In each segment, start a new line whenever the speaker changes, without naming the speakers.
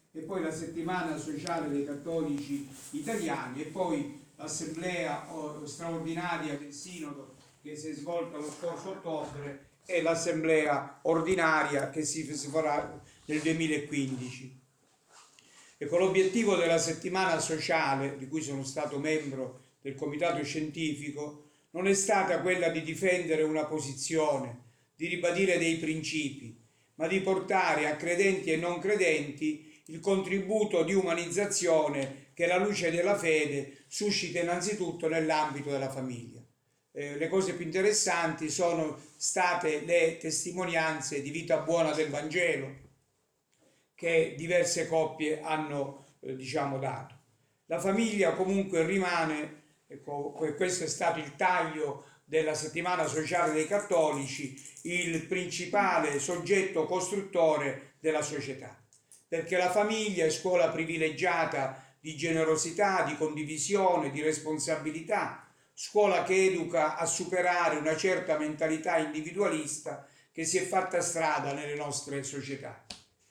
e poi la settimana sociale dei cattolici italiani e poi l'assemblea straordinaria del Sinodo che si è svolta lo scorso ottobre e l'assemblea ordinaria che si farà nel 2015. Ecco, l'obiettivo della settimana sociale, di cui sono stato membro del comitato scientifico, non è stata quella di difendere una posizione, di ribadire dei principi, ma di portare a credenti e non credenti il contributo di umanizzazione che la luce della fede suscita innanzitutto nell'ambito della famiglia. Le cose più interessanti sono state le testimonianze di vita buona del Vangelo che diverse coppie hanno dato. La famiglia comunque rimane, ecco, questo è stato il taglio della settimana sociale dei cattolici, il principale soggetto costruttore della società, perché la famiglia è scuola privilegiata di generosità, di condivisione, di responsabilità, scuola che educa a superare una certa mentalità individualista che si è fatta strada nelle nostre società.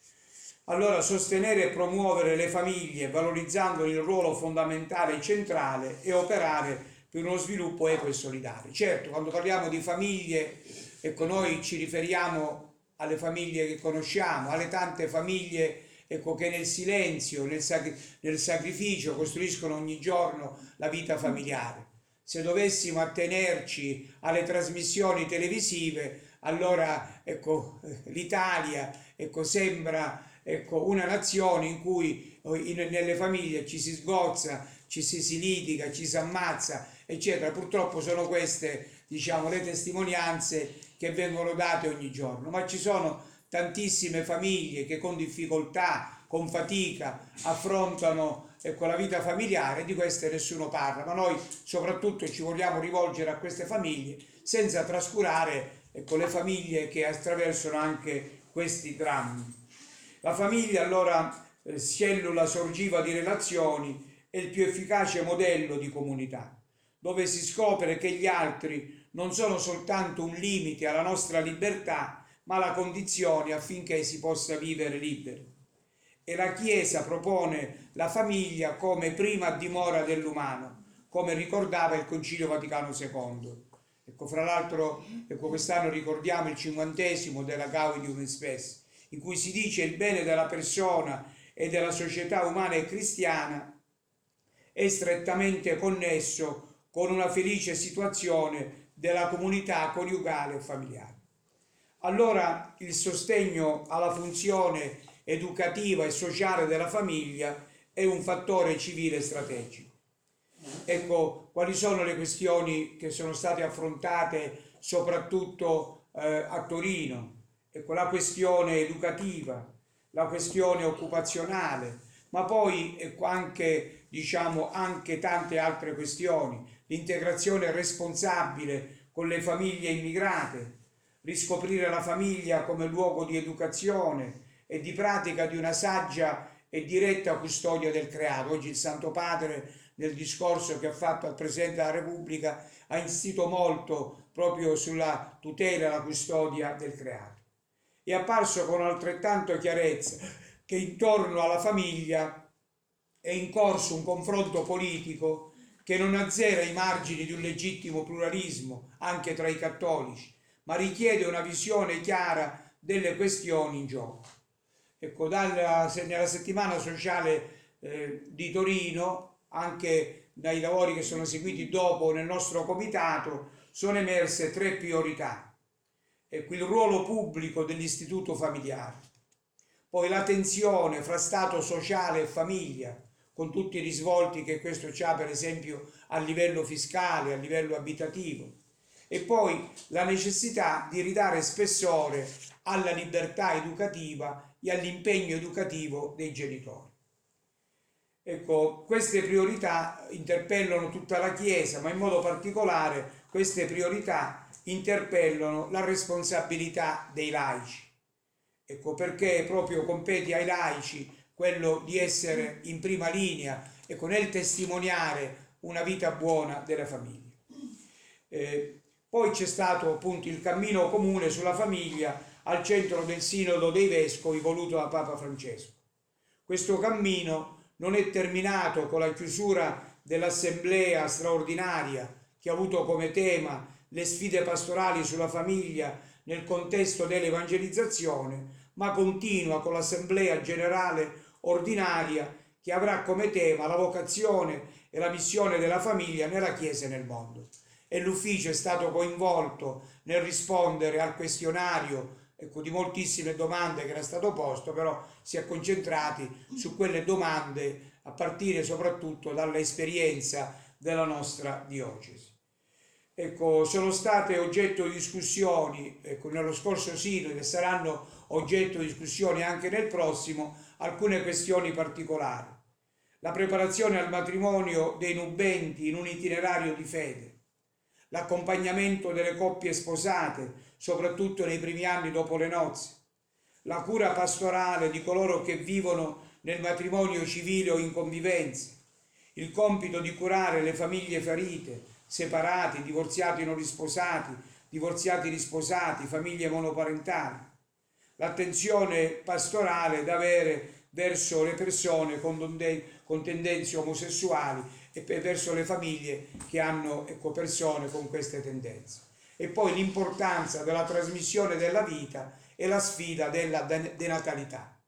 Allora sostenere e promuovere le famiglie valorizzando il ruolo fondamentale e centrale e operare per uno sviluppo equo e solidale. Certo, quando parliamo di famiglie, ecco, noi ci riferiamo alle famiglie che conosciamo, alle tante famiglie, ecco, che nel silenzio, nel sacrificio costruiscono ogni giorno la vita familiare. Se dovessimo attenerci alle trasmissioni televisive, allora ecco, l'Italia sembra una nazione in cui nelle famiglie ci si sgozza, ci si litiga, ci si ammazza, eccetera. Purtroppo sono queste, le testimonianze che vengono date ogni giorno, ma ci sono tantissime famiglie che con difficoltà, con fatica affrontano la vita familiare, di queste nessuno parla, ma noi soprattutto ci vogliamo rivolgere a queste famiglie senza trascurare le famiglie che attraversano anche questi drammi. La famiglia allora, cellula sorgiva di relazioni, è il più efficace modello di comunità, dove si scopre che gli altri non sono soltanto un limite alla nostra libertà, ma la condizione affinché si possa vivere liberi. E la Chiesa propone la famiglia come prima dimora dell'umano, come ricordava il Concilio Vaticano II. Ecco, fra l'altro, quest'anno ricordiamo il 50° della Gaudium et Spes, in cui si dice il bene della persona e della società umana e cristiana è strettamente connesso con una felice situazione della comunità coniugale e familiare. Allora il sostegno alla funzione educativa e sociale della famiglia è un fattore civile strategico. Ecco, quali sono le questioni che sono state affrontate soprattutto a Torino? Ecco, la questione educativa, la questione occupazionale, ma poi anche tante altre questioni, l'integrazione responsabile con le famiglie immigrate, riscoprire la famiglia come luogo di educazione e di pratica di una saggia e diretta custodia del creato. Oggi il Santo Padre, nel discorso che ha fatto al Presidente della Repubblica, ha insistito molto proprio sulla tutela e la custodia del creato. È apparso con altrettanta chiarezza che intorno alla famiglia è in corso un confronto politico che non azzera i margini di un legittimo pluralismo anche tra i cattolici, ma richiede una visione chiara delle questioni in gioco. Ecco, nella settimana sociale di Torino, anche dai lavori che sono seguiti dopo nel nostro comitato, sono emerse 3 priorità. Ecco, il ruolo pubblico dell'istituto familiare, poi la tensione fra stato sociale e famiglia, con tutti i risvolti che questo ha per esempio a livello fiscale, a livello abitativo, e poi la necessità di ridare spessore alla libertà educativa e all'impegno educativo dei genitori. Ecco, queste priorità interpellano tutta la Chiesa, ma in modo particolare queste priorità interpellano la responsabilità dei laici. Ecco, perché proprio compete ai laici quello di essere in prima linea, ecco, nel testimoniare una vita buona della famiglia. Poi c'è stato appunto il cammino comune sulla famiglia al centro del Sinodo dei Vescovi voluto da Papa Francesco. Questo cammino non è terminato con la chiusura dell'assemblea straordinaria che ha avuto come tema le sfide pastorali sulla famiglia nel contesto dell'evangelizzazione, ma continua con l'assemblea generale ordinaria che avrà come tema la vocazione e la missione della famiglia nella Chiesa e nel mondo. E l'ufficio è stato coinvolto nel rispondere al questionario, ecco, di moltissime domande che era stato posto, però si è concentrati su quelle domande a partire soprattutto dall'esperienza della nostra diocesi. Ecco, sono state oggetto di discussioni, ecco, nello scorso sinodo e saranno oggetto di discussioni anche nel prossimo alcune questioni particolari. La preparazione al matrimonio dei nubenti in un itinerario di fede, l'accompagnamento delle coppie sposate, soprattutto nei primi anni dopo le nozze, la cura pastorale di coloro che vivono nel matrimonio civile o in convivenza, il compito di curare le famiglie ferite, separati, divorziati non risposati, divorziati risposati, famiglie monoparentali, l'attenzione pastorale da avere verso le persone con tendenze omosessuali e verso le famiglie che hanno, ecco, persone con queste tendenze. E poi l'importanza della trasmissione della vita e la sfida della denatalità.